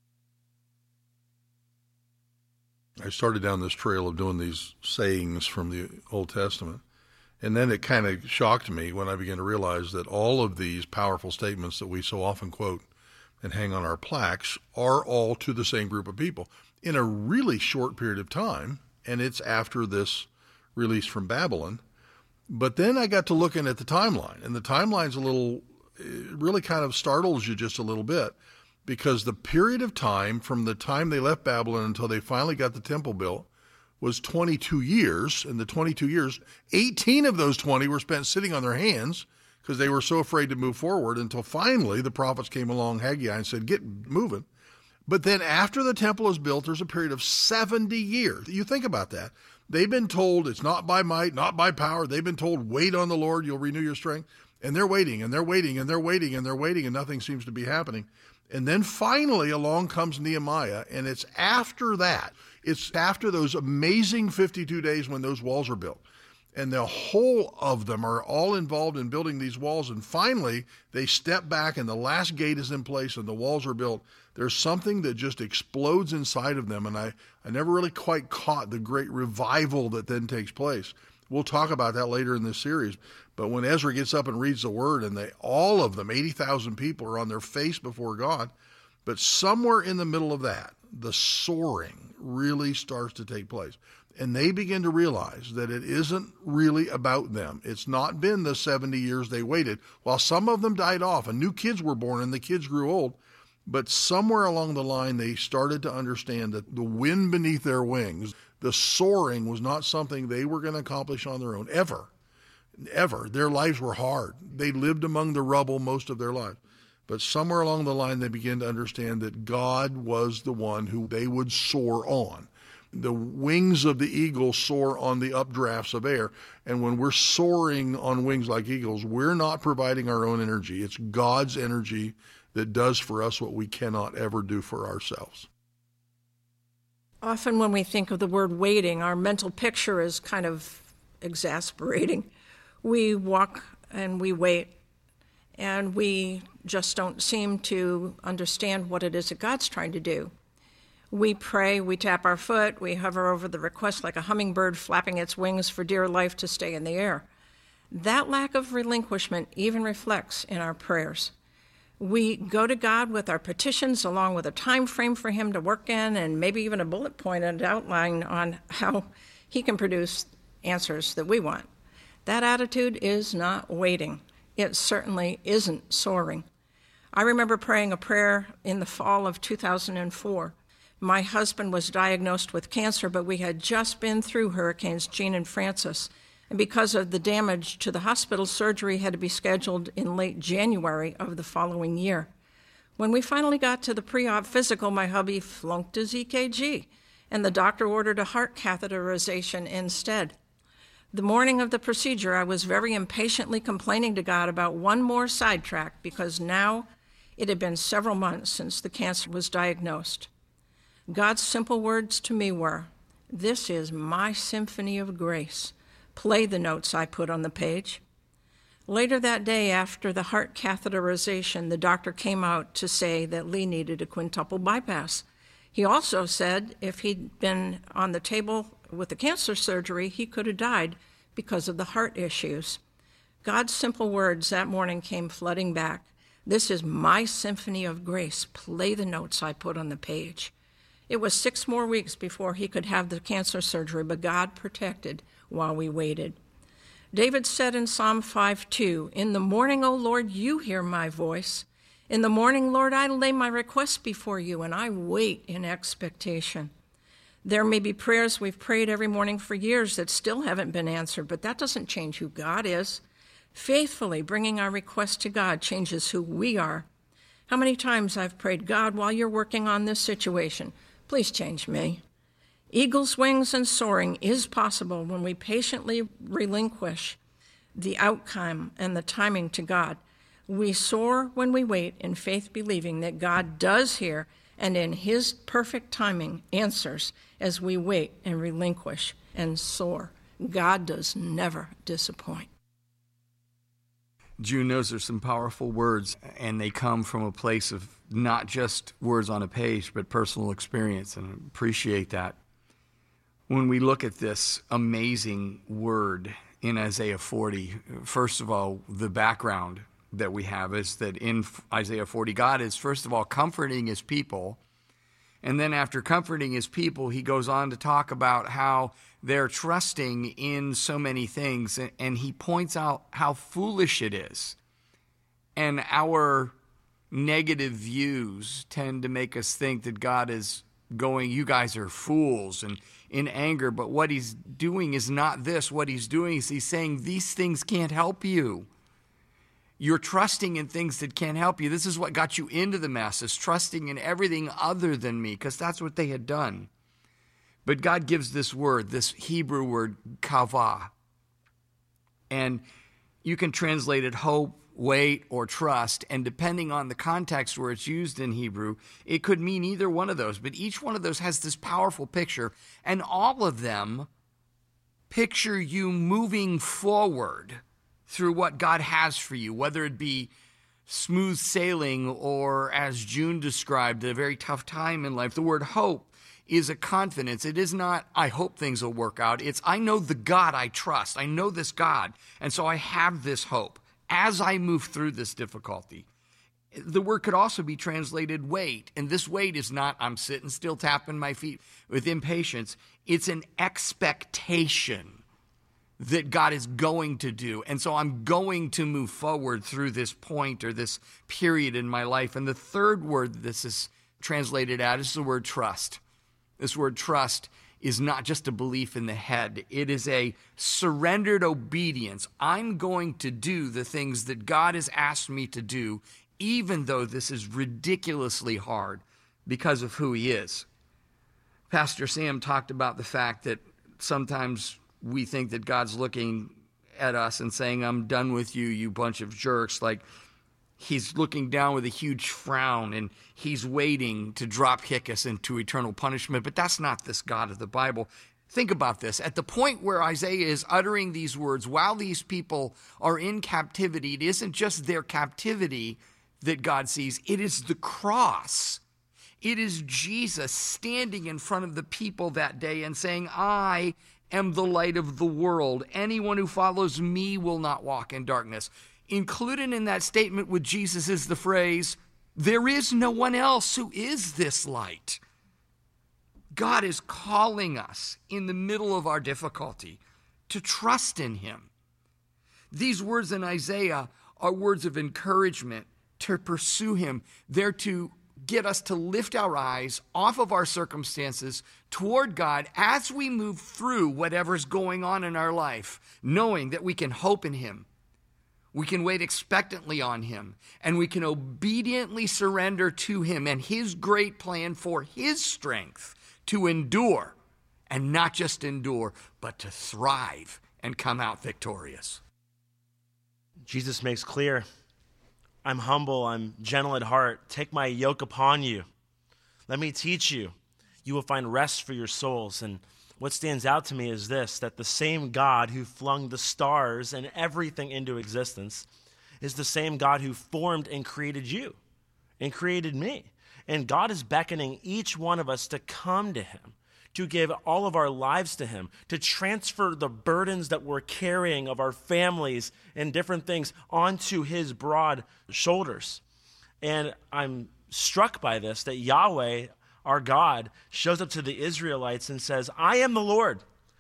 I started down this trail of doing these sayings from the Old Testament, and then it kind of shocked me when I began to realize that all of these powerful statements that we so often quote and hang on our plaques are all to the same group of people in a really short period of time, and it's after this release from Babylon. But then I got to looking at the timeline, and the timeline's a little, it really kind of startles you just a little bit, because the period of time from the time they left Babylon until they finally got the temple built was twenty-two years. And the twenty-two years, eighteen of those twenty were spent sitting on their hands because they were so afraid to move forward until finally the prophets came along, Haggai, and said, get moving. But then after the temple is built, there's a period of seventy years. You think about that. They've been told it's not by might, not by power. They've been told, wait on the Lord, you'll renew your strength. And they're waiting, and they're waiting, and they're waiting, and they're waiting, and nothing seems to be happening. And then finally along comes Nehemiah, and it's after that, it's after those amazing fifty-two days when those walls are built. And the whole of them are all involved in building these walls. And finally, they step back, and the last gate is in place, and the walls are built. There's something that just explodes inside of them, and I, I never really quite caught the great revival that then takes place. We'll talk about that later in this series. But when Ezra gets up and reads the word, and they, all of them, eighty thousand people, are on their face before God, but somewhere in the middle of that, the soaring really starts to take place. And they begin to realize that it isn't really about them. It's not been the seventy years they waited. While some of them died off and new kids were born and the kids grew old, but somewhere along the line, they started to understand that the wind beneath their wings, the soaring, was not something they were going to accomplish on their own, ever. Ever. Their lives were hard. They lived among the rubble most of their lives. But somewhere along the line, they began to understand that God was the one who they would soar on. The wings of the eagle soar on the updrafts of air. And when we're soaring on wings like eagles, we're not providing our own energy. It's God's energy that does for us what we cannot ever do for ourselves. Often when we think of the word waiting, our mental picture is kind of exasperating. We walk and we wait, and we just don't seem to understand what it is that God's trying to do. We pray, we tap our foot, we hover over the request like a hummingbird flapping its wings for dear life to stay in the air. That lack of relinquishment even reflects in our prayers. We go to God with our petitions along with a time frame for him to work in, and maybe even a bullet point and outline on how he can produce answers that we want. That attitude is not waiting. It certainly isn't soaring. I remember praying a prayer in the fall of two thousand four. My husband was diagnosed with cancer, but we had just been through Hurricanes Jean and Francis. And because of the damage to the hospital, surgery had to be scheduled in late January of the following year. When we finally got to the pre-op physical, my hubby flunked his E K G, and the doctor ordered a heart catheterization instead. The morning of the procedure, I was very impatiently complaining to God about one more sidetrack because now it had been several months since the cancer was diagnosed. God's simple words to me were, "This is my symphony of grace. Play the notes I put on the page." Later that day, after the heart catheterization, the doctor came out to say that Lee needed a quintuple bypass. He also said if he'd been on the table with the cancer surgery, he could have died because of the heart issues. God's simple words that morning came flooding back. "This is my symphony of grace. Play the notes I put on the page." It was six more weeks before he could have the cancer surgery, but God protected while we waited. David said in Psalm five two, "In the morning, O Lord, you hear my voice. In the morning, Lord, I lay my request before you, and I wait in expectation." There may be prayers we've prayed every morning for years that still haven't been answered, but that doesn't change who God is. Faithfully bringing our request to God changes who we are. How many times I've prayed, "God, while you're working on this situation, please change me." Eagle's wings and soaring is possible when we patiently relinquish the outcome and the timing to God. We soar when we wait in faith, believing that God does hear and in his perfect timing answers as we wait and relinquish and soar. God does never disappoint. June, those are some powerful words, and they come from a place of not just words on a page, but personal experience, and I appreciate that. When we look at this amazing word in Isaiah forty, first of all, the background that we have is that in Isaiah forty, God is, first of all, comforting his people. And then after comforting his people, he goes on to talk about how they're trusting in so many things. And he points out how foolish it is. And our negative views tend to make us think that God is going, "You guys are fools," and in anger. But what he's doing is not this. What he's doing is he's saying, these things can't help you. You're trusting in things that can't help you. This is what got you into the mess, is trusting in everything other than me, because that's what they had done. But God gives this word, this Hebrew word, kavah. And you can translate it hope, wait, or trust. And depending on the context where it's used in Hebrew, it could mean either one of those. But each one of those has this powerful picture. And all of them picture you moving forward through what God has for you, whether it be smooth sailing or, as June described, a very tough time in life. The word hope is a confidence. It is not, I hope things will work out. It's, I know the God I trust. I know this God, and so I have this hope as I move through this difficulty. The word could also be translated wait, and this wait is not, I'm sitting still tapping my feet with impatience. It's an expectation that God is going to do. And so I'm going to move forward through this point or this period in my life. And the third word this is translated out is the word trust. This word trust is not just a belief in the head. It is a surrendered obedience. I'm going to do the things that God has asked me to do, even though this is ridiculously hard because of who he is. Pastor Sam talked about the fact that sometimes we think that God's looking at us and saying, "I'm done with you, you bunch of jerks." Like he's looking down with a huge frown and he's waiting to drop kick us into eternal punishment. But that's not this God of the Bible. Think about this. At the point where Isaiah is uttering these words, while these people are in captivity, it isn't just their captivity that God sees. It is the cross. It is Jesus standing in front of the people that day and saying, "I am the light of the world. Anyone who follows me will not walk in darkness." Included in that statement with Jesus is the phrase, "There is no one else who is this light." God is calling us in the middle of our difficulty to trust in him. These words in Isaiah are words of encouragement to pursue him. They're to get us to lift our eyes off of our circumstances toward God as we move through whatever's going on in our life, knowing that we can hope in him. We can wait expectantly on him, and we can obediently surrender to him and his great plan for his strength to endure, and not just endure, but to thrive and come out victorious. Jesus makes clear, "I'm humble, I'm gentle at heart. Take my yoke upon you. Let me teach you. You will find rest for your souls." And what stands out to me is this, that the same God who flung the stars and everything into existence is the same God who formed and created you and created me. And God is beckoning each one of us to come to him, to give all of our lives to him, to transfer the burdens that we're carrying of our families and different things onto his broad shoulders. And I'm struck by this, that Yahweh, our God, shows up to the Israelites and says, "I am the Lord.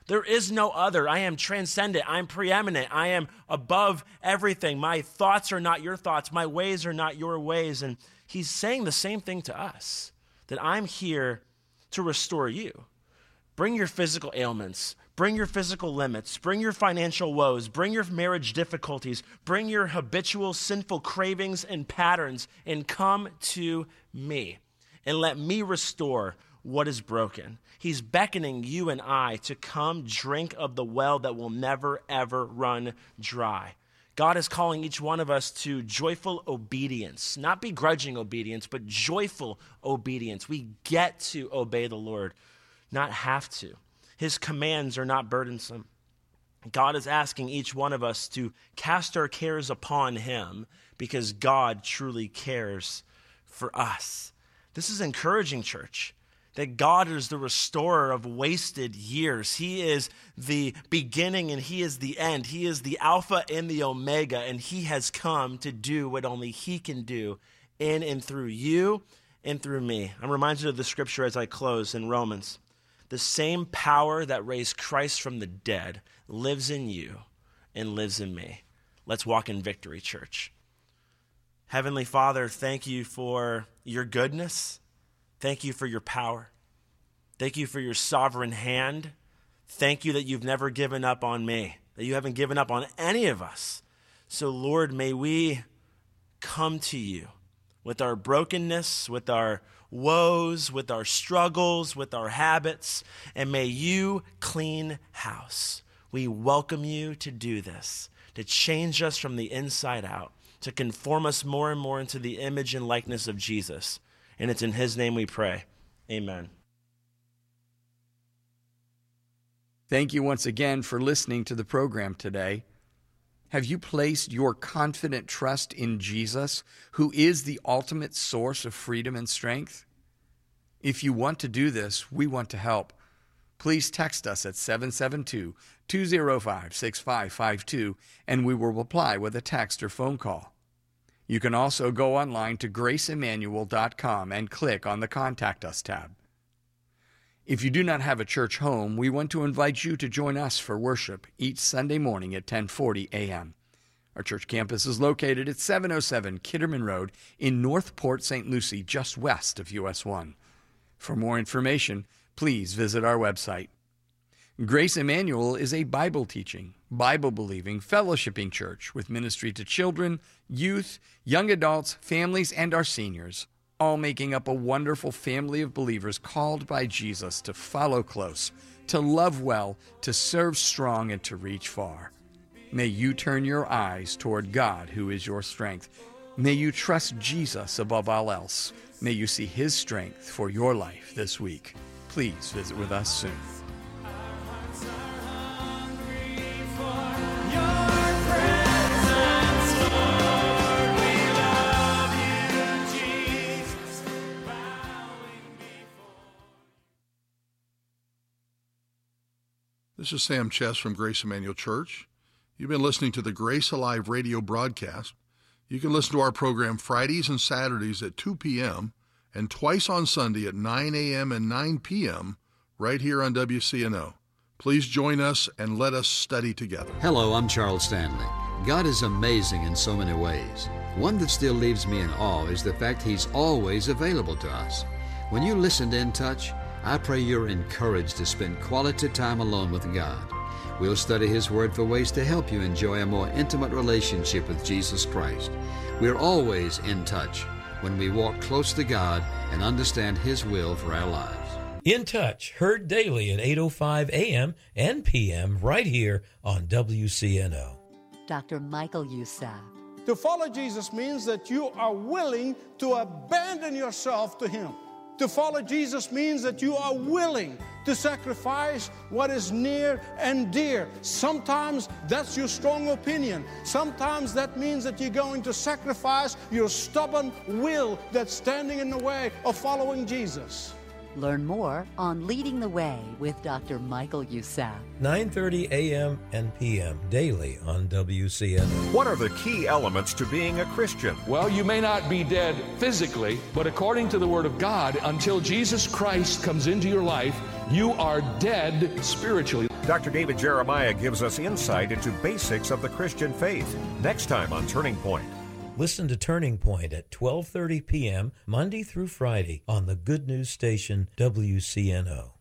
There is no other. I am transcendent. I'm preeminent. I am above everything. My thoughts are not your thoughts. My ways are not your ways. And he's saying the same thing to us, that I'm here to restore you. Bring your physical ailments. Bring your physical limits. Bring your financial woes. Bring your marriage difficulties. Bring your habitual sinful cravings and patterns, and come to me and let me restore what is broken. He's beckoning you and I to come drink of the well that will never, ever run dry. God is calling each one of us to joyful obedience, not begrudging obedience, but joyful obedience. We get to obey the Lord, not have to. His commands are not burdensome. God is asking each one of us to cast our cares upon him because God truly cares for us. This is encouraging, church, that God is the restorer of wasted years. He is the beginning and he is the end. He is the Alpha and the Omega, and he has come to do what only he can do in and through you and through me. I'm reminded of the scripture as I close in Romans. The same power that raised Christ from the dead lives in you and lives in me. Let's walk in victory, church. Heavenly Father, thank you for your goodness. Thank you for your power. Thank you for your sovereign hand. Thank you that you've never given up on me, that you haven't given up on any of us. So, Lord, may we come to you with our brokenness, with our woes, with our struggles, with our habits, and may you clean house. We welcome you to do this, to change us from the inside out, to conform us more and more into the image and likeness of Jesus. And it's in his name we pray. Amen. Thank you once again for listening to the program today. Have you placed your confident trust in Jesus, who is the ultimate source of freedom and strength? If you want to do this, we want to help. Please text us at seven seven two, two zero five, six five five two, and we will reply with a text or phone call. You can also go online to grace emmanuel dot com and click on the Contact Us tab. If you do not have a church home, we want to invite you to join us for worship each Sunday morning at ten forty a.m. Our church campus is located at seven oh seven Kitterman Road in North Port Saint Lucie, just west of U S one. For more information, please visit our website. Grace Emmanuel is a Bible-teaching, Bible-believing, fellowshipping church with ministry to children, youth, young adults, families, and our seniors, all making up a wonderful family of believers called by Jesus to follow close, to love well, to serve strong, and to reach far. May you turn your eyes toward God, who is your strength. May you trust Jesus above all else. May you see his strength for your life this week. Please visit with us soon. This is Sam Chess from Grace Emmanuel Church. You've been listening to the Grace Alive radio broadcast. You can listen to our program Fridays and Saturdays at two p.m. and twice on Sunday at nine a.m. and nine p.m. right here on W C N O. Please join us and let us study together. Hello, I'm Charles Stanley. God is amazing in so many ways. One that still leaves me in awe is the fact he's always available to us. When you listen to In Touch, I pray you're encouraged to spend quality time alone with God. We'll study his word for ways to help you enjoy a more intimate relationship with Jesus Christ. We're always in touch when we walk close to God and understand his will for our lives. In Touch, heard daily at eight oh five a.m. and p m right here on W C N O. Doctor Michael Youssef. To follow Jesus means that you are willing to abandon yourself to him. To follow Jesus means that you are willing to sacrifice what is near and dear. Sometimes that's your strong opinion. Sometimes that means that you're going to sacrifice your stubborn will that's standing in the way of following Jesus. Learn more on Leading the Way with Doctor Michael Youssef. nine thirty a.m. and p m daily on W C N O. What are the key elements to being a Christian? Well, you may not be dead physically, but according to the Word of God, until Jesus Christ comes into your life, you are dead spiritually. Doctor David Jeremiah gives us insight into basics of the Christian faith. Next time on Turning Point. Listen to Turning Point at twelve thirty p.m. Monday through Friday on the Good News Station W C N O.